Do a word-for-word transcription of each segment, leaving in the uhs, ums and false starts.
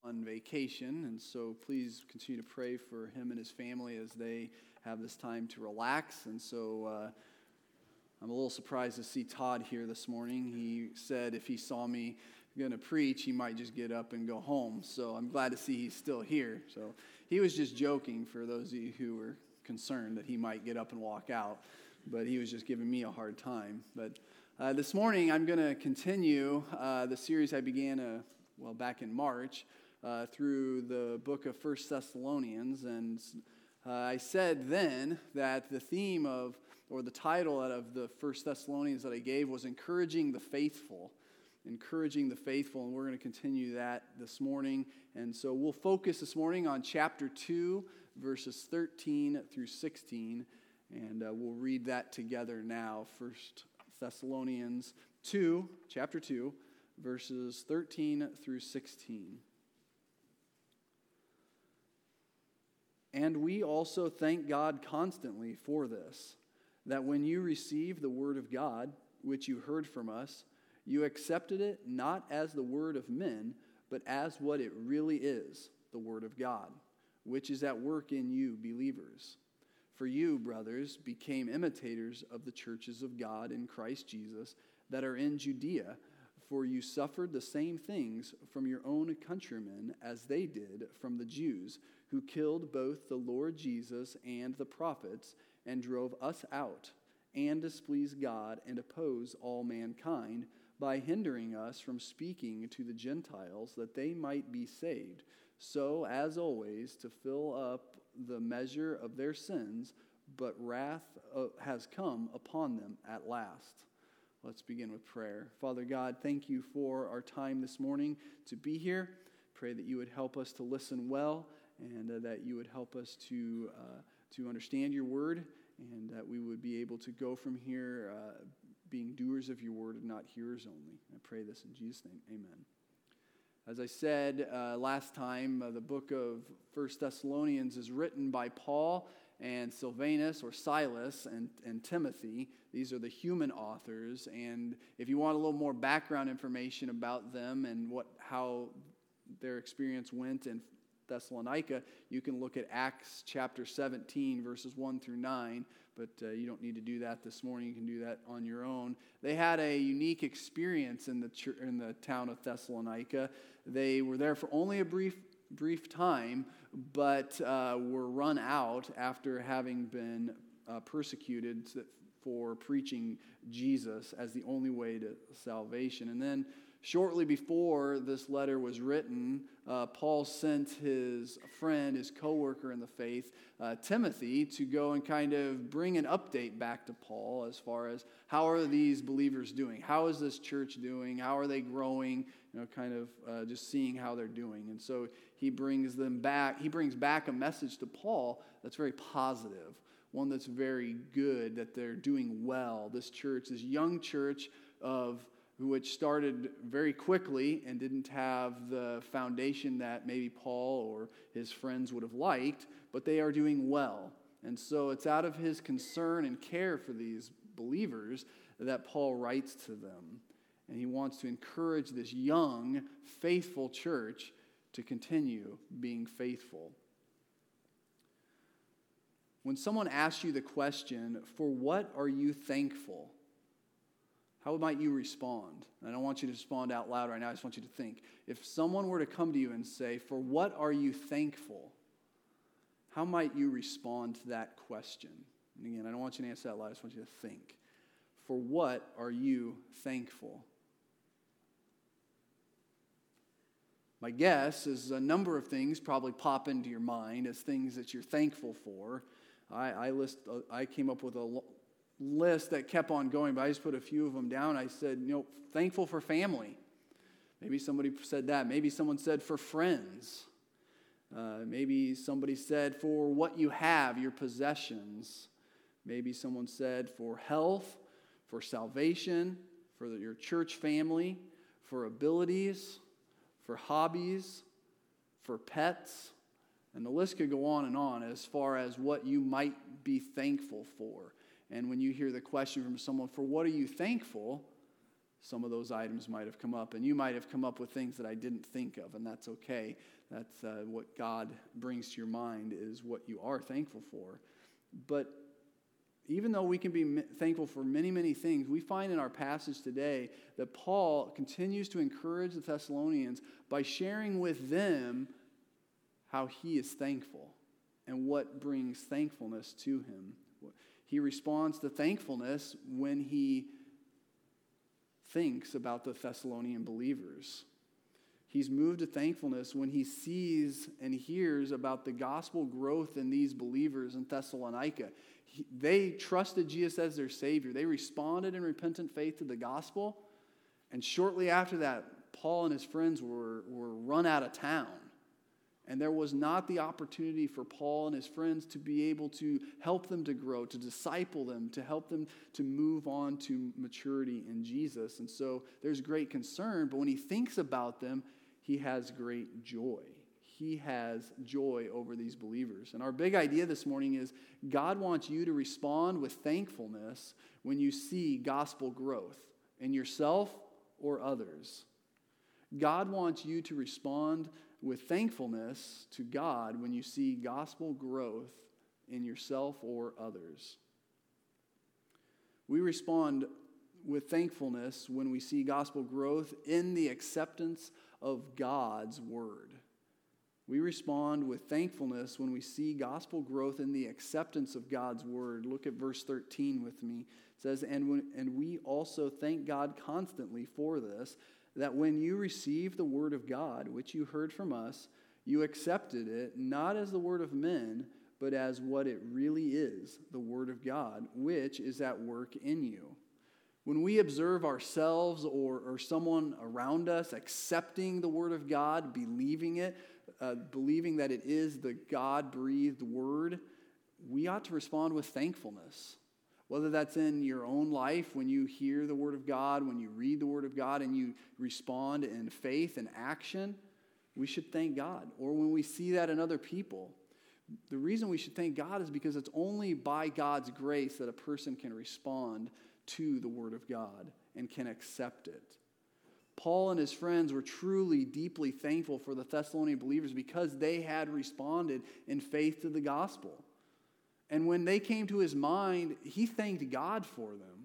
on vacation, and so please continue to pray for him and his family as they have this time to relax. And so uh, I'm a little surprised to see Todd here this morning. He said if he saw me going to preach, he might just get up and go home. So I'm glad to see he's still here. So he was just joking for those of you who were concerned that he might get up and walk out, but he was just giving me a hard time. But uh, this morning I'm going to continue uh, the series I began, uh, well, back in March, uh, through the book of First Thessalonians. And uh, I said then that the theme of, or the title out of the First Thessalonians that I gave was Encouraging the Faithful. Encouraging the Faithful, and we're going to continue that this morning. And so we'll focus this morning on chapter two, verses thirteen through sixteen, and uh, we'll read that together now. First Thessalonians two, chapter two, verses thirteen through sixteen. And we also thank God constantly for this, that when you received the word of God, which you heard from us, you accepted it not as the word of men, but as what it really is, the word of God, which is at work in you, believers. For you, brothers, became imitators of the churches of God in Christ Jesus that are in Judea, for you suffered the same things from your own countrymen as they did from the Jews, who killed both the Lord Jesus and the prophets, and drove us out, and displeased God and oppose all mankind, by hindering us from speaking to the Gentiles that they might be saved, so as always to fill up the measure of their sins, but wrath uh, has come upon them at last. Let's begin with prayer. Father God, thank you for our time this morning to be here. Pray that you would help us to listen well, and uh, that you would help us to uh, to understand your word, and that we would be able to go from here uh, being doers of your word and not hearers only. I pray this in Jesus' name, amen. As I said uh, last time, uh, the book of First Thessalonians is written by Paul and Silvanus, or Silas, and, and Timothy. These are the human authors, and if you want a little more background information about them and what how their experience went in Thessalonica, you can look at Acts chapter seventeen, verses one through nine, but uh, you don't need to do that this morning. You can do that on your own. They had a unique experience in the ch- in the town of Thessalonica. They were there for only a brief brief time, but uh, were run out after having been uh, persecuted for preaching Jesus as the only way to salvation. And then shortly before this letter was written, uh, Paul sent his friend, his co-worker in the faith, uh, Timothy, to go and kind of bring an update back to Paul as far as how are these believers doing? How is this church doing? How are they growing? You know, kind of uh, just seeing how they're doing. And so he brings them back. He brings back a message to Paul that's very positive, one that's very good, that they're doing well. This church, this young church of which started very quickly and didn't have the foundation that maybe Paul or his friends would have liked, but they are doing well. And so it's out of his concern and care for these believers that Paul writes to them. And he wants to encourage this young, faithful church to continue being faithful. When someone asks you the question, for what are you thankful? How might you respond? I don't want you to respond out loud right now. I just want you to think. If someone were to come to you and say, for what are you thankful? How might you respond to that question? And again, I don't want you to answer that loud. I just want you to think. For what are you thankful? My guess is a number of things probably pop into your mind as things that you're thankful for. I, I list. I came up with a list that kept on going, but I just put a few of them down. I said, you know, thankful for family. Maybe somebody said that. Maybe someone said for friends. Uh, maybe somebody said for what you have, your possessions. Maybe someone said for health, for salvation, for the, your church family, for abilities, for hobbies, for pets. And the list could go on and on as far as what you might be thankful for. And when you hear the question from someone, for what are you thankful? some of those items might have come up. And you might have come up with things that I didn't think of, and that's okay. That's uh, what God brings to your mind is what you are thankful for. But even though we can be thankful for many, many things, we find in our passage today that Paul continues to encourage the Thessalonians by sharing with them how he is thankful and what brings thankfulness to him. He responds to thankfulness when he thinks about the Thessalonian believers. He's moved to thankfulness when he sees and hears about the gospel growth in these believers in Thessalonica. He, they trusted Jesus as their Savior. They responded in repentant faith to the gospel. And shortly after that, Paul and his friends were, were run out of town. And there was not the opportunity for Paul and his friends to be able to help them to grow, to disciple them, to help them to move on to maturity in Jesus. And so there's great concern, but when he thinks about them, he has great joy. He has joy over these believers. And our big idea this morning is God wants you to respond with thankfulness when you see gospel growth in yourself or others. God wants you to respond with thankfulness to God when you see gospel growth in yourself or others. We respond with thankfulness when we see gospel growth in the acceptance of God's word. We respond with thankfulness when we see gospel growth in the acceptance of God's word. Look at verse thirteen with me. It says, and, when, and we also thank God constantly for this, that when you received the word of God, which you heard from us, you accepted it not as the word of men, but as what it really is, the word of God, which is at work in you. When we observe ourselves or, or someone around us accepting the word of God, believing it, uh, believing that it is the God-breathed word, we ought to respond with thankfulness. Whether that's in your own life when you hear the word of God, when you read the word of God and you respond in faith and action, we should thank God. Or when we see that in other people. The reason we should thank God is because it's only by God's grace that a person can respond to the word of God and can accept it. Paul and his friends were truly deeply thankful for the Thessalonian believers because they had responded in faith to the gospel. And when they came to his mind, he thanked God for them.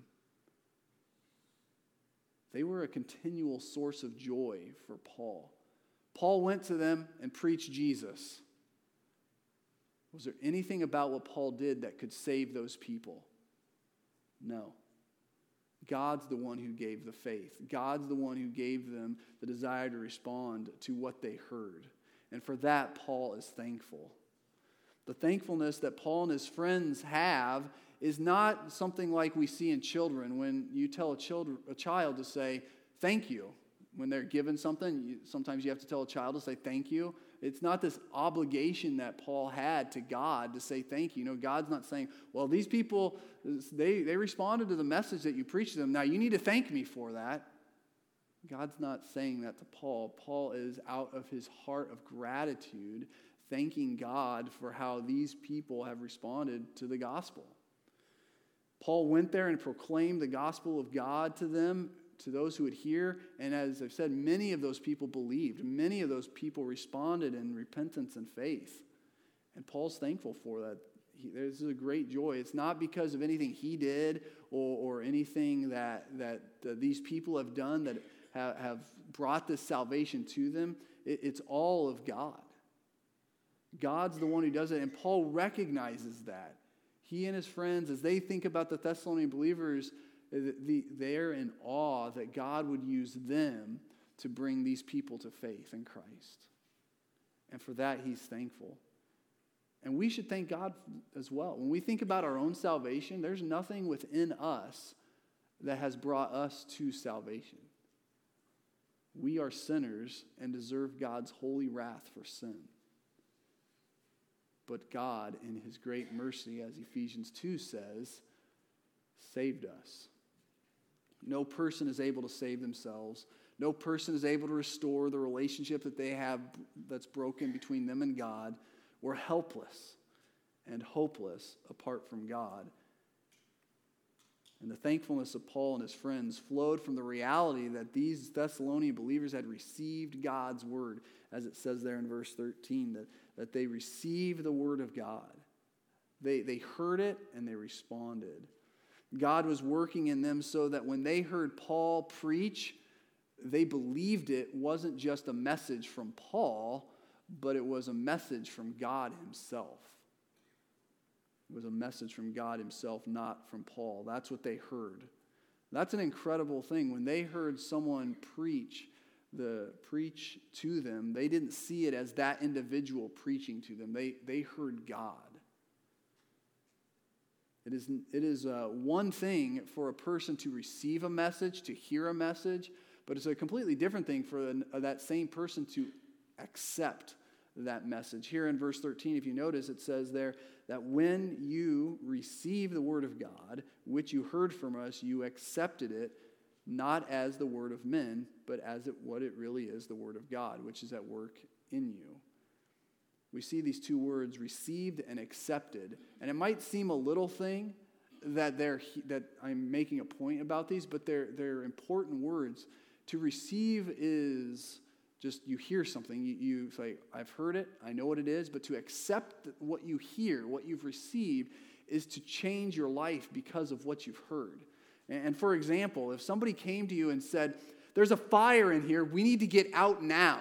They were a continual source of joy for Paul. Paul went to them and preached Jesus. Was there anything about what Paul did that could save those people? No. God's the one who gave the faith. God's the one who gave them the desire to respond to what they heard. And for that, Paul is thankful. The thankfulness that Paul and his friends have is not something like we see in children. When you tell a, child, a child to say, thank you, when they're given something, you, sometimes you have to tell a child to say thank you. It's not this obligation that Paul had to God to say thank you. You know, God's not saying, well, these people, they, they responded to the message that you preached to them. Now you need to thank me for that. God's not saying that to Paul. Paul is out of his heart of gratitude, thanking God for how these people have responded to the gospel. Paul went there and proclaimed the gospel of God to them, to those who would hear. And as I've said, many of those people believed. Many of those people responded in repentance and faith. And Paul's thankful for that. He, this is a great joy. It's not because of anything he did or, or anything that, that uh, these people have done that have, have brought this salvation to them. It, it's all of God. God's the one who does it, and Paul recognizes that. He and his friends, as they think about the Thessalonian believers, they're in awe that God would use them to bring these people to faith in Christ. And for that, he's thankful. And we should thank God as well. When we think about our own salvation, there's nothing within us that has brought us to salvation. We are sinners and deserve God's holy wrath for sin. But God, in his great mercy, as Ephesians two says, saved us. No person is able to save themselves. No person is able to restore the relationship that they have that's broken between them and God. We're helpless and hopeless apart from God. And the thankfulness of Paul and his friends flowed from the reality that these Thessalonian believers had received God's word, as it says there in verse thirteen, that, that they received the word of God. They, they heard it and they responded. God was working in them so that when they heard Paul preach, they believed it wasn't just a message from Paul, but it was a message from God himself. It was a message from God himself, not from Paul. That's what they heard. That's an incredible thing. When they heard someone preach, the preach to them, they didn't see it as that individual preaching to them. They, they heard God. It is, it is uh, one thing for a person to receive a message, to hear a message, but it's a completely different thing for an, uh, that same person to accept that message. Here in verse thirteen, if you notice, it says there that when you receive the word of God, which you heard from us, you accepted it, not as the word of men, but as it, what it really is, the word of God, which is at work in you. We see these two words, received and accepted. And it might seem a little thing that they're that I'm making a point about these, but they're they're important words. To receive is just you hear something, you, you say, I've heard it, I know what it is, but to accept what you hear, what you've received, is to change your life because of what you've heard. And, and for example, if somebody came to you and said, there's a fire in here, we need to get out now.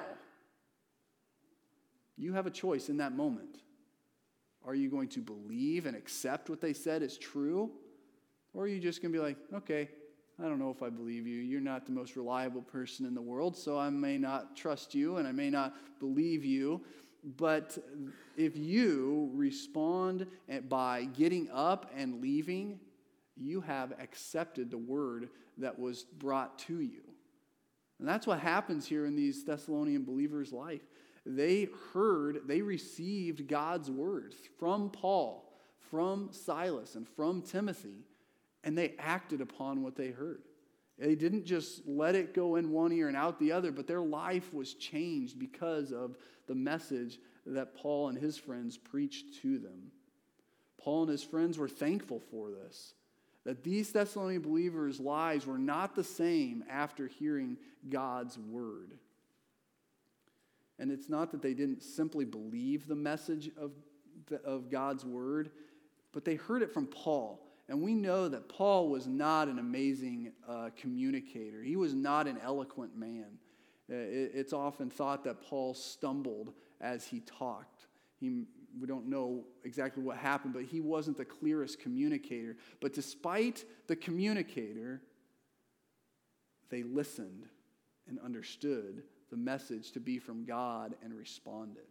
You have a choice in that moment. Are you going to believe and accept what they said is true? Or are you just going to be like, okay, I don't know if I believe you. You're not the most reliable person in the world, so I may not trust you and I may not believe you. But if you respond by getting up and leaving, you have accepted the word that was brought to you. And that's what happens here in these Thessalonian believers' life. They heard, they received God's word from Paul, from Silas, and from Timothy, and they acted upon what they heard. They didn't just let it go in one ear and out the other, but their life was changed because of the message that Paul and his friends preached to them. Paul and his friends were thankful for this, that these Thessalonian believers' lives were not the same after hearing God's word. And it's not that they didn't simply believe the message of, the, of God's word, but they heard it from Paul. And we know that Paul was not an amazing uh, communicator. He was not an eloquent man. Uh, it, it's often thought that Paul stumbled as he talked. He, we don't know exactly what happened, but he wasn't the clearest communicator. But despite the communicator, they listened and understood the message to be from God and responded.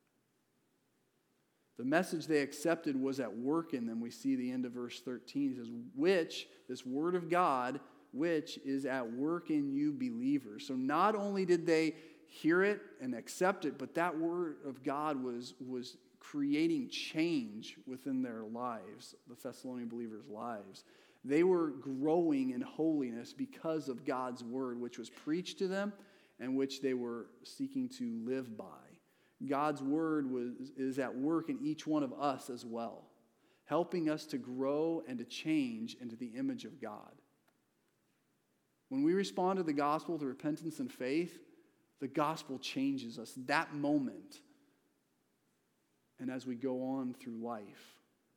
The message they accepted was at work in them. We see the end of verse thirteen. It says, which, this word of God, which is at work in you believers. So not only did they hear it and accept it, but that word of God was, was creating change within their lives, the Thessalonian believers' lives. They were growing in holiness because of God's word, which was preached to them and which they were seeking to live by. God's word was, is at work in each one of us as well, helping us to grow and to change into the image of God. When we respond to the gospel with repentance and faith, the gospel changes us that moment and as we go on through life.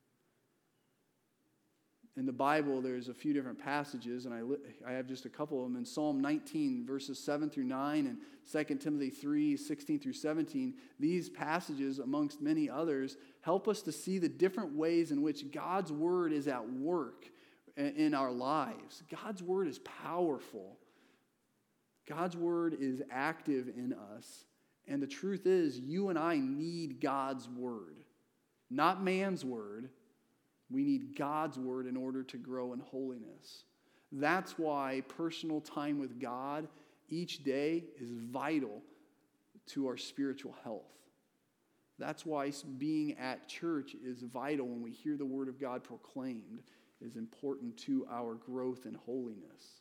In the Bible, there's a few different passages, and I, li- I have just a couple of them. In Psalm nineteen, verses seven through nine, and Second Timothy three, sixteen through seventeen, these passages, amongst many others, help us to see the different ways in which God's word is at work in our lives. God's word is powerful. God's word is active in us. And the truth is, you and I need God's word, not man's word. We need God's word in order to grow in holiness. That's why personal time with God each day is vital to our spiritual health. That's why being at church is vital when we hear the word of God proclaimed, is important to our growth in holiness.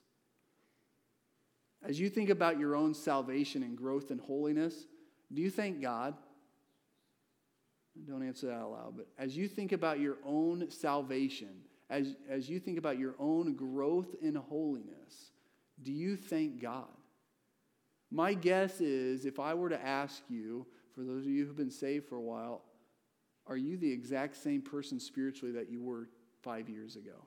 As you think about your own salvation and growth in holiness, do you thank God? Don't answer that out loud, but as you think about your own salvation, as, as you think about your own growth in holiness, do you thank God? My guess is, if I were to ask you, for those of you who've been saved for a while, are you the exact same person spiritually that you were five years ago?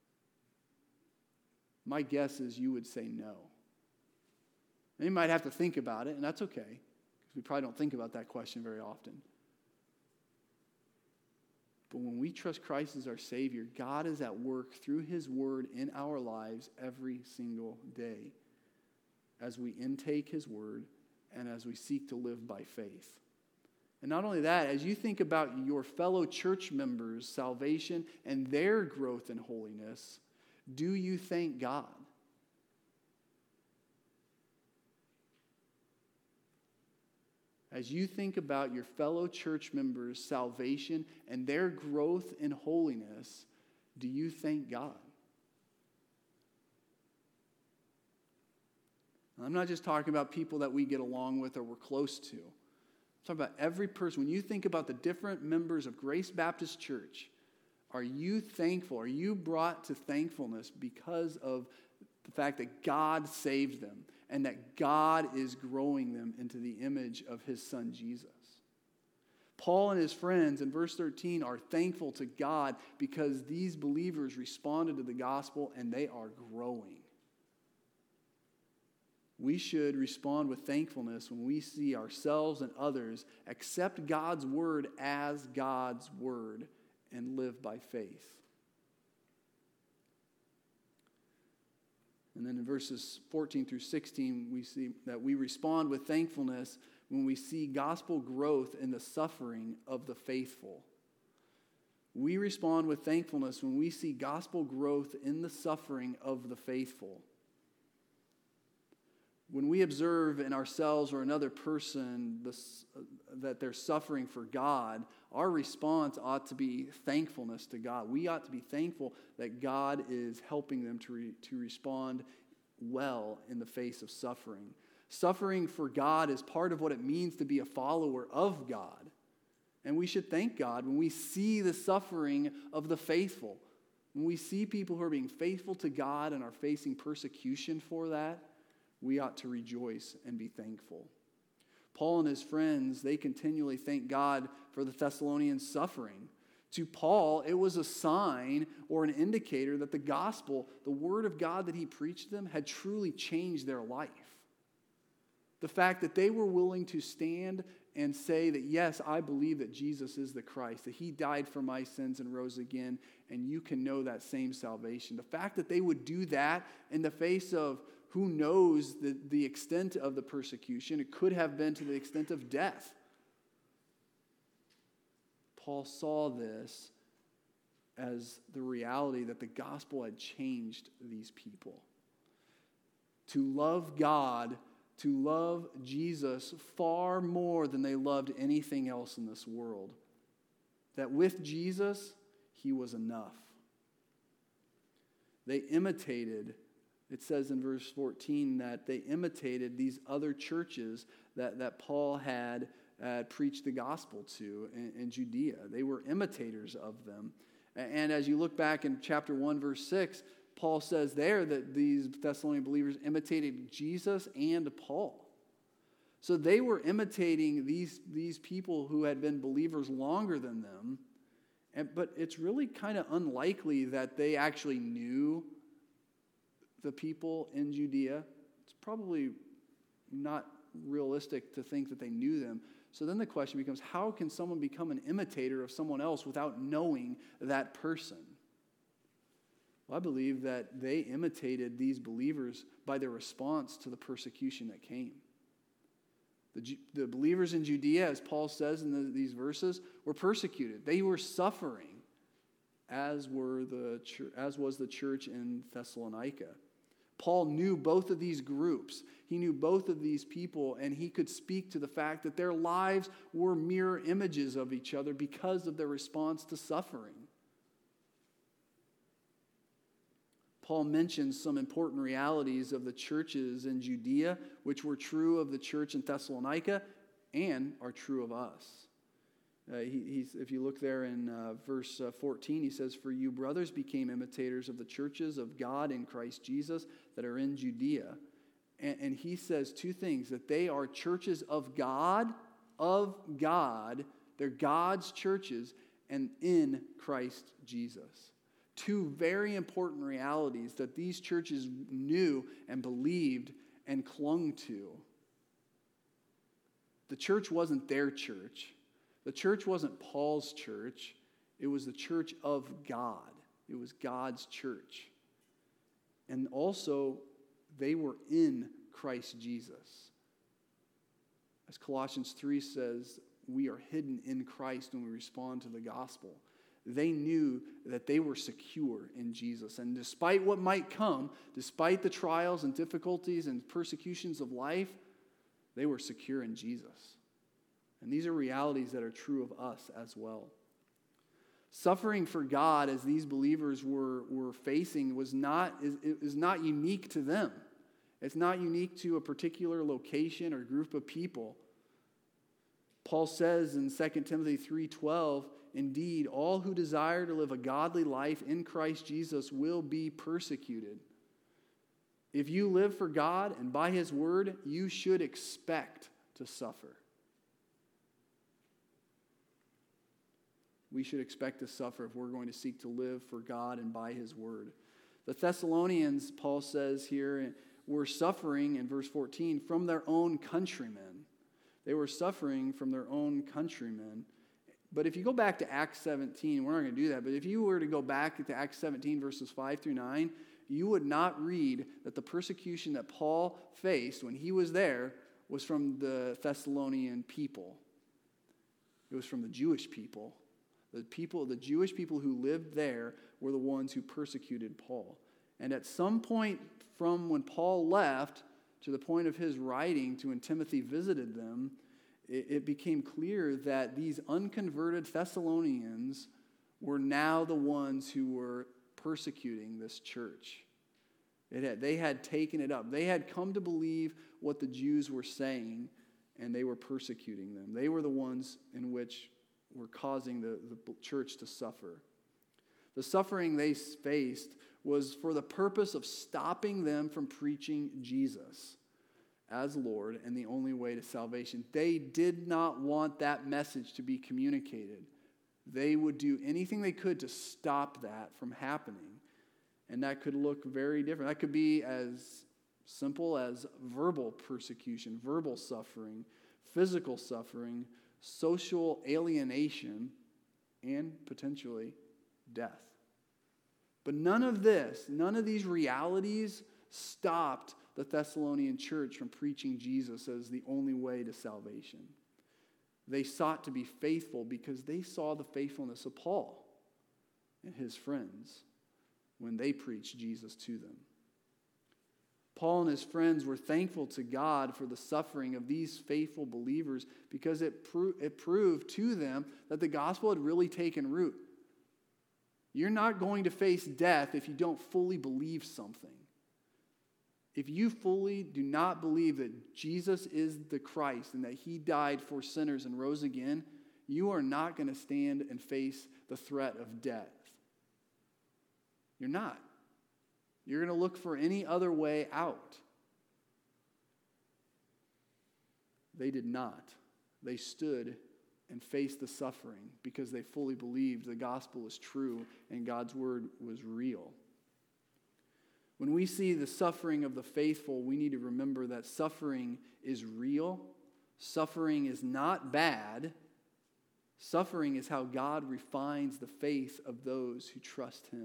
My guess is you would say no. And you might have to think about it, and that's okay, because we probably don't think about that question very often. But when we trust Christ as our Savior, God is at work through His Word in our lives every single day as we intake His Word and as we seek to live by faith. And not only that, as you think about your fellow church members' salvation and their growth in holiness, do you thank God? As you think about your fellow church members' salvation and their growth in holiness, do you thank God? I'm not just talking about people that we get along with or we're close to. I'm talking about every person. When you think about the different members of Grace Baptist Church, are you thankful? Are you brought to thankfulness because of the fact that God saved them and that God is growing them into the image of His Son Jesus? Paul and his friends in verse thirteen are thankful to God because these believers responded to the gospel and they are growing. We should respond with thankfulness when we see ourselves and others accept God's word as God's word and live by faith. And then in verses fourteen through sixteen, we see that we respond with thankfulness when we see gospel growth in the suffering of the faithful. We respond with thankfulness when we see gospel growth in the suffering of the faithful. When we observe in ourselves or another person this, uh, that they're suffering for God, our response ought to be thankfulness to God. We ought to be thankful that God is helping them to, re, to respond well in the face of suffering. Suffering for God is part of what it means to be a follower of God. And we should thank God when we see the suffering of the faithful. When we see people who are being faithful to God and are facing persecution for that, we ought to rejoice and be thankful. Paul and his friends, they continually thank God for the Thessalonians' suffering. To Paul, it was a sign or an indicator that the gospel, the word of God that he preached to them, had truly changed their life. The fact that they were willing to stand and say that, yes, I believe that Jesus is the Christ, that He died for my sins and rose again, and you can know that same salvation. The fact that they would do that in the face of who knows the, the extent of the persecution. It could have been to the extent of death. Paul saw this as the reality that the gospel had changed these people. To love God, to love Jesus far more than they loved anything else in this world. That with Jesus, He was enough. They imitated. It says in verse fourteen that they imitated these other churches that, that Paul had uh, preached the gospel to in, in Judea. They were imitators of them. And as you look back in chapter one, verse six, Paul says there that these Thessalonian believers imitated Jesus and Paul. So they were imitating these, these people who had been believers longer than them. And, but it's really kind of unlikely that they actually knew the people in Judea. It's probably not realistic to think that they knew them. So then the question becomes, how can someone become an imitator of someone else without knowing that person? Well, I believe that they imitated these believers by their response to the persecution that came. The, the believers in Judea, as Paul says in the, these verses, were persecuted. They were suffering, as were the as was the church in Thessalonica. Paul knew both of these groups. He knew both of these people, and he could speak to the fact that their lives were mirror images of each other because of their response to suffering. Paul mentions some important realities of the churches in Judea, which were true of the church in Thessalonica and are true of us. Uh, he, he's, if you look there in uh, verse uh, fourteen, he says, "For you, brothers, became imitators of the churches of God in Christ Jesus that are in Judea." And, and he says two things, that they are churches of God, of God. They're God's churches, and in Christ Jesus. Two very important realities that these churches knew and believed and clung to. The church wasn't their church. The church wasn't Paul's church. It was the church of God. It was God's church. And also, they were in Christ Jesus. As Colossians three says, we are hidden in Christ when we respond to the gospel. They knew that they were secure in Jesus. And despite what might come, despite the trials and difficulties and persecutions of life, they were secure in Jesus. And these are realities that are true of us as well. Suffering for God, as these believers were, were facing, was not, is, is not unique to them. It's not unique to a particular location or group of people. Paul says in Second Timothy three twelve, "Indeed, all who desire to live a godly life in Christ Jesus will be persecuted." If you live for God and by His word, you should expect to suffer. We should expect to suffer if we're going to seek to live for God and by His word. The Thessalonians, Paul says here, were suffering, in verse fourteen, from their own countrymen. They were suffering from their own countrymen. But if you go back to Acts seventeen, we're not going to do that, but if you were to go back to Acts seventeen, verses five through nine, you would not read that the persecution that Paul faced when he was there was from the Thessalonian people. It was from the Jewish people. The people, the Jewish people who lived there were the ones who persecuted Paul. And at some point from when Paul left to the point of his writing to when Timothy visited them, it, it became clear that these unconverted Thessalonians were now the ones who were persecuting this church. It had, they had taken it up. They had come to believe what the Jews were saying, and they were persecuting them. They were the ones in which were causing the, the church to suffer. The suffering they faced was for the purpose of stopping them from preaching Jesus as Lord and the only way to salvation. They did not want that message to be communicated. They would do anything they could to stop that from happening. And that could look very different. That could be as simple as verbal persecution, verbal suffering, physical suffering, social alienation, and potentially death. But none of this, none of these realities stopped the Thessalonian church from preaching Jesus as the only way to salvation. They sought to be faithful because they saw the faithfulness of Paul and his friends when they preached Jesus to them. Paul and his friends were thankful to God for the suffering of these faithful believers because it, pro- it proved to them that the gospel had really taken root. You're not going to face death if you don't fully believe something. If you fully do not believe that Jesus is the Christ and that He died for sinners and rose again, you are not going to stand and face the threat of death. You're not. You're going to look for any other way out. They did not. They stood and faced the suffering because they fully believed the gospel was true and God's word was real. When we see the suffering of the faithful, we need to remember that suffering is real. Suffering is not bad. Suffering is how God refines the faith of those who trust Him.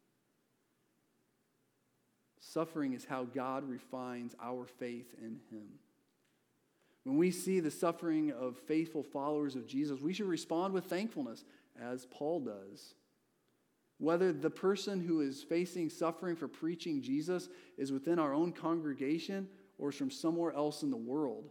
Suffering is how God refines our faith in Him. When we see the suffering of faithful followers of Jesus, we should respond with thankfulness, as Paul does. Whether the person who is facing suffering for preaching Jesus is within our own congregation or is from somewhere else in the world,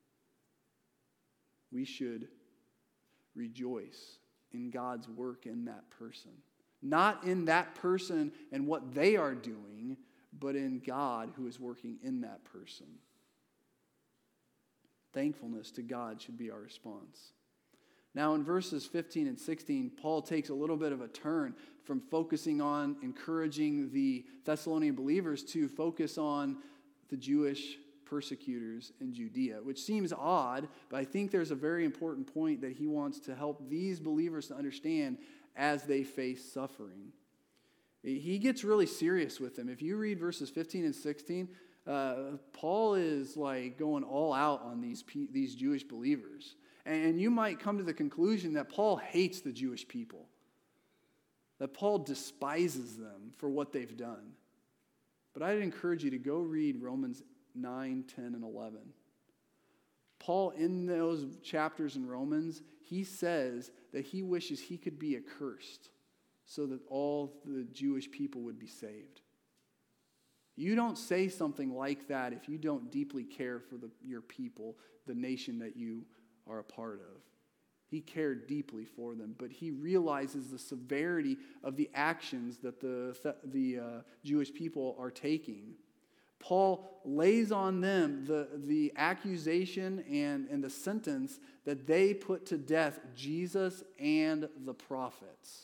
we should rejoice in God's work in that person. Not in that person and what they are doing, but in God who is working in that person. Thankfulness to God should be our response. Now, in verses fifteen and sixteen, Paul takes a little bit of a turn from focusing on encouraging the Thessalonian believers to focus on the Jewish persecutors in Judea, which seems odd, but I think there's a very important point that he wants to help these believers to understand as they face suffering. He gets really serious with them. If you read verses fifteen and sixteen, uh, Paul is like going all out on these, these Jewish believers. And you might come to the conclusion that Paul hates the Jewish people, that Paul despises them for what they've done. But I'd encourage you to go read Romans nine, ten, and eleven. Paul, in those chapters in Romans, he says that he wishes he could be accursed so that all the Jewish people would be saved. You don't say something like that if you don't deeply care for the, your people, the nation that you are a part of. He cared deeply for them, but he realizes the severity of the actions that the, the uh, Jewish people are taking. Paul lays on them the, the accusation and, and the sentence that they put to death Jesus and the prophets.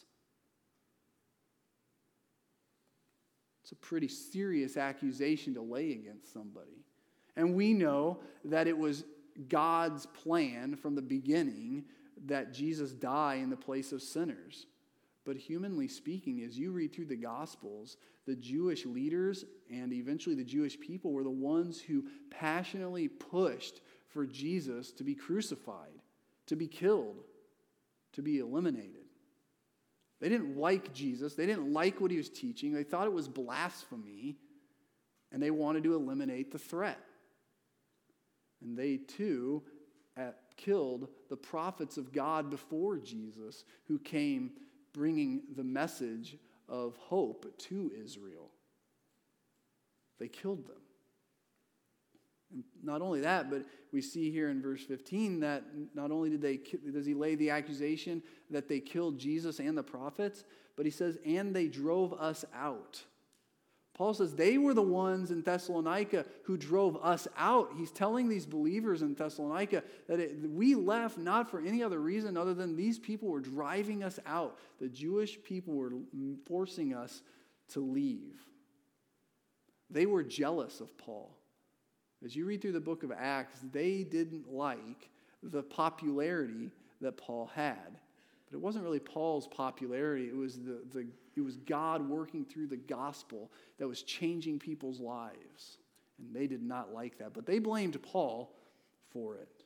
It's a pretty serious accusation to lay against somebody. And we know that it was God's plan from the beginning that Jesus die in the place of sinners. But humanly speaking, as you read through the Gospels, the Jewish leaders and eventually the Jewish people were the ones who passionately pushed for Jesus to be crucified, to be killed, to be eliminated. They didn't like Jesus. They didn't like what he was teaching. They thought it was blasphemy, and they wanted to eliminate the threat. And they, too, at, killed the prophets of God before Jesus who came bringing the message of hope to Israel. They killed them. And not only that, but we see here in verse fifteen that not only did they does he lay the accusation that they killed Jesus and the prophets, but he says, and they drove us out. Paul says they were the ones in Thessalonica who drove us out. He's telling these believers in Thessalonica that it, we left not for any other reason other than these people were driving us out. The Jewish people were forcing us to leave. They were jealous of Paul. As you read through the book of Acts, they didn't like the popularity that Paul had. But it wasn't really Paul's popularity. It was the, the it was God working through the gospel that was changing people's lives. And they did not like that. But they blamed Paul for it.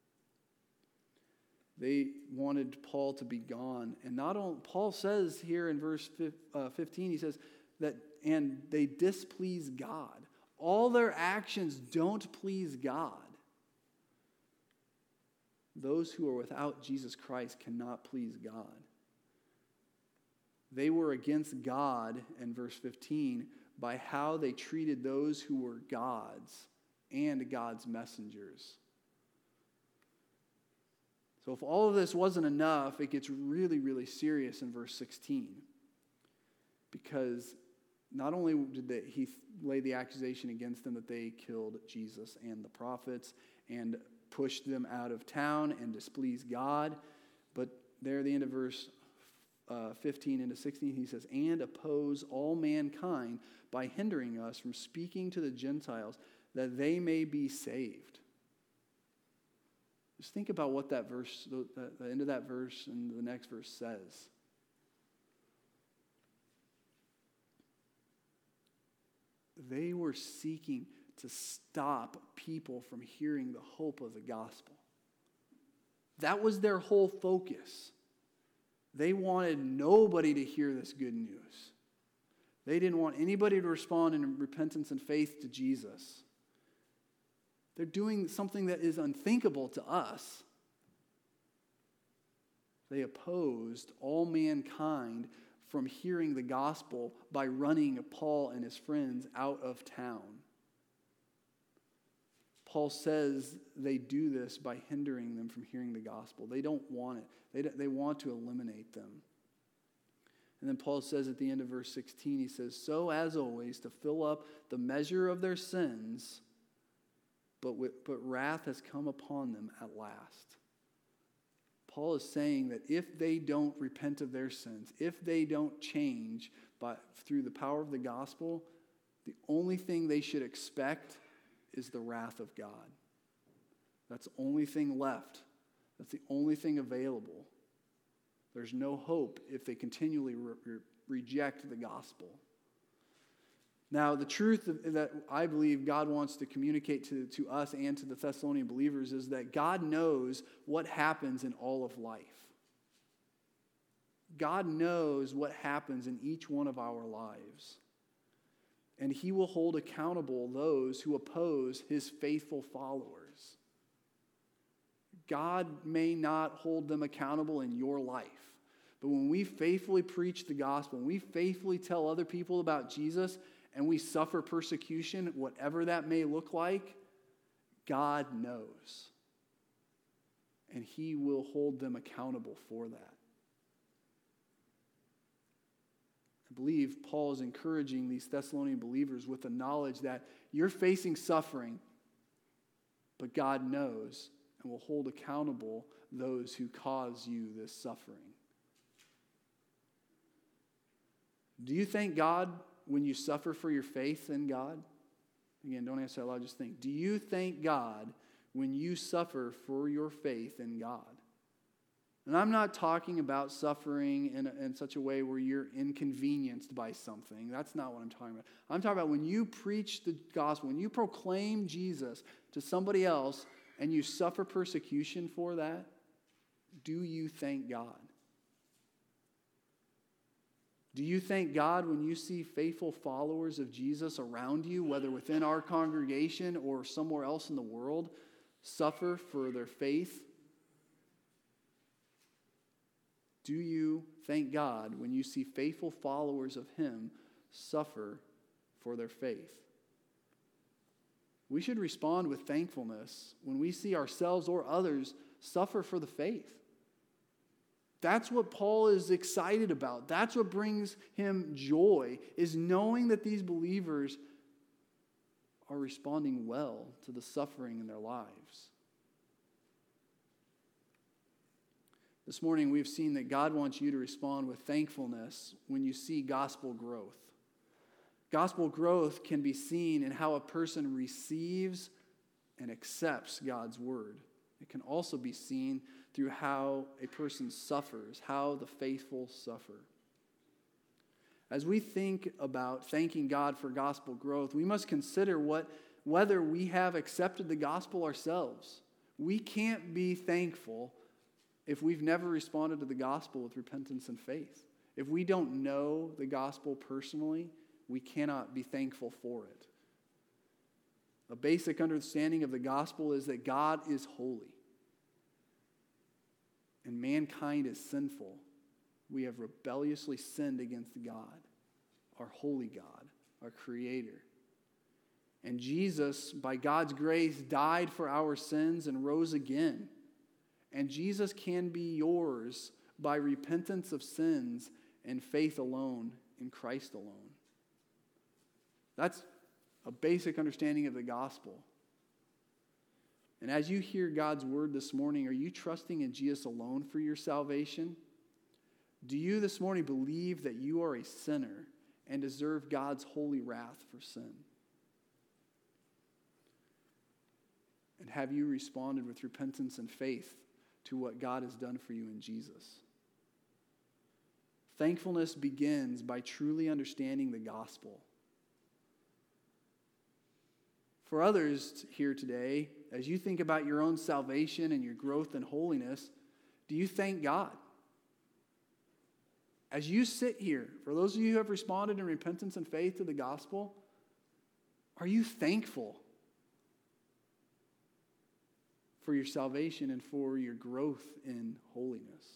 They wanted Paul to be gone. And not only, Paul says here in verse fifteen, he says that, and they displease God. All their actions don't please God. Those who are without Jesus Christ cannot please God. They were against God, in verse fifteen, by how they treated those who were God's and God's messengers. So if all of this wasn't enough, it gets really, really serious in verse sixteen. Because not only did they, he lay the accusation against them that they killed Jesus and the prophets and pushed them out of town and displeased God, but there at the end of verse uh, fifteen into sixteen, he says, and oppose all mankind by hindering us from speaking to the Gentiles that they may be saved. Just think about what that verse, the, the end of that verse and the next verse says. They were seeking to stop people from hearing the hope of the gospel. That was their whole focus. They wanted nobody to hear this good news. They didn't want anybody to respond in repentance and faith to Jesus. They're doing something that is unthinkable to us. They opposed all mankind from hearing the gospel by running Paul and his friends out of town. Paul says they do this by hindering them from hearing the gospel. They don't want it. They, they want to eliminate them. And then Paul says at the end of verse sixteen, he says, so as always, to fill up the measure of their sins, but, with, but wrath has come upon them at last. Paul is saying that if they don't repent of their sins, if they don't change by, through the power of the gospel, the only thing they should expect is the wrath of God. That's the only thing left. That's the only thing available. There's no hope if they continually re- re- reject the gospel. Now, the truth that I believe God wants to communicate to, to us and to the Thessalonian believers is that God knows what happens in all of life. God knows what happens in each one of our lives. And he will hold accountable those who oppose his faithful followers. God may not hold them accountable in your life. But when we faithfully preach the gospel, when we faithfully tell other people about Jesus, and we suffer persecution, whatever that may look like, God knows. And he will hold them accountable for that. I believe Paul is encouraging these Thessalonian believers with the knowledge that you're facing suffering, but God knows and will hold accountable those who cause you this suffering. Do you thank God when you suffer for your faith in God? Again, don't answer that loud, just think. Do you thank God when you suffer for your faith in God? And I'm not talking about suffering in, a, in such a way where you're inconvenienced by something. That's not what I'm talking about. I'm talking about when you preach the gospel, when you proclaim Jesus to somebody else and you suffer persecution for that, do you thank God? Do you thank God when you see faithful followers of Jesus around you, whether within our congregation or somewhere else in the world, suffer for their faith? Do you thank God when you see faithful followers of him suffer for their faith? We should respond with thankfulness when we see ourselves or others suffer for the faith. That's what Paul is excited about. That's what brings him joy, is knowing that these believers are responding well to the suffering in their lives. This morning we've seen that God wants you to respond with thankfulness when you see gospel growth. Gospel growth can be seen in how a person receives and accepts God's word. It can also be seen through how a person suffers, how the faithful suffer. As we think about thanking God for gospel growth, we must consider what, whether we have accepted the gospel ourselves. We can't be thankful if we've never responded to the gospel with repentance and faith. If we don't know the gospel personally, we cannot be thankful for it. A basic understanding of the gospel is that God is holy and mankind is sinful. We have rebelliously sinned against God, our holy God, our Creator. And Jesus, by God's grace, died for our sins and rose again. And Jesus can be yours by repentance of sins and faith alone in Christ alone. That's a basic understanding of the gospel. And as you hear God's word this morning, are you trusting in Jesus alone for your salvation? Do you this morning believe that you are a sinner and deserve God's holy wrath for sin? And have you responded with repentance and faith to what God has done for you in Jesus? Thankfulness begins by truly understanding the gospel. For others here today, as you think about your own salvation and your growth in holiness, do you thank God? As you sit here, for those of you who have responded in repentance and faith to the gospel, are you thankful for your salvation and for your growth in holiness?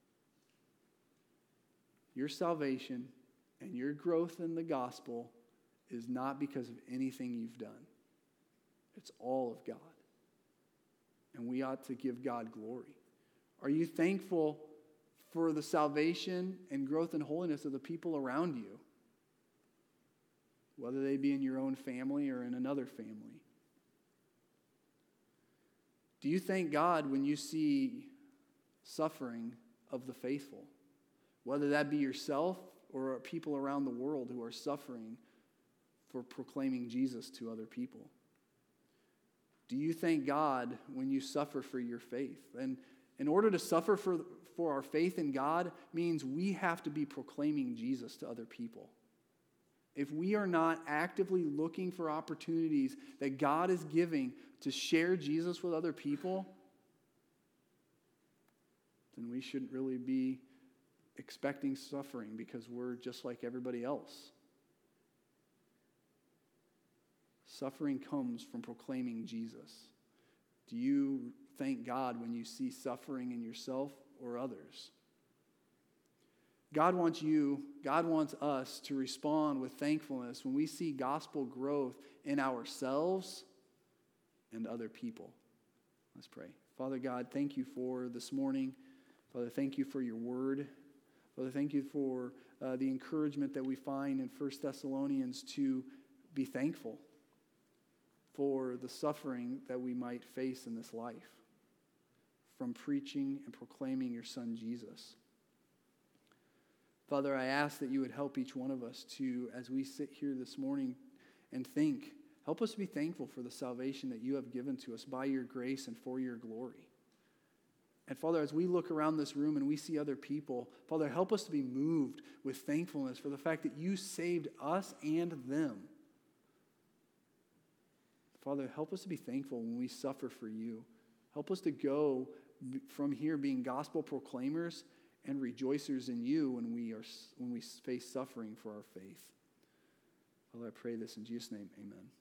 Your salvation and your growth in the gospel is not because of anything you've done. It's all of God. And we ought to give God glory. Are you thankful for the salvation and growth and holiness of the people around you? Whether they be in your own family or in another family. Do you thank God when you see suffering of the faithful, whether that be yourself or people around the world who are suffering for proclaiming Jesus to other people? Do you thank God when you suffer for your faith? And in order to suffer for, for our faith in God means we have to be proclaiming Jesus to other people. If we are not actively looking for opportunities that God is giving to share Jesus with other people, then we shouldn't really be expecting suffering because we're just like everybody else. Suffering comes from proclaiming Jesus. Do you thank God when you see suffering in yourself or others? God wants you, God wants us to respond with thankfulness when we see gospel growth in ourselves and other people. Let's pray. Father God, thank you for this morning. Father, thank you for your word. Father, thank you for uh, the encouragement that we find in First Thessalonians to be thankful for the suffering that we might face in this life from preaching and proclaiming your Son Jesus. Father, I ask that you would help each one of us to, as we sit here this morning and think, help us to be thankful for the salvation that you have given to us by your grace and for your glory. And Father, as we look around this room and we see other people, Father, help us to be moved with thankfulness for the fact that you saved us and them. Father, help us to be thankful when we suffer for you. Help us to go from here being gospel proclaimers and rejoicers in you when we are when we face suffering for our faith. Father, I pray this in Jesus' name, amen.